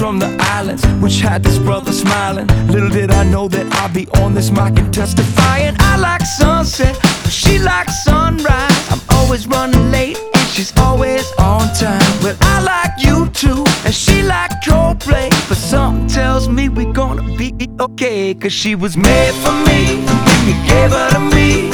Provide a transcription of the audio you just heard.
from the islands, which had this brother smiling. Little did I know that I'd be on this mic and testifying. I like sunset, but she likes sunrise. I'm always running late and she's always on time. Well, I like you too, and she like Coldplay, but something tells me we're gonna be okay. Cause she was made for me, and you gave her to me.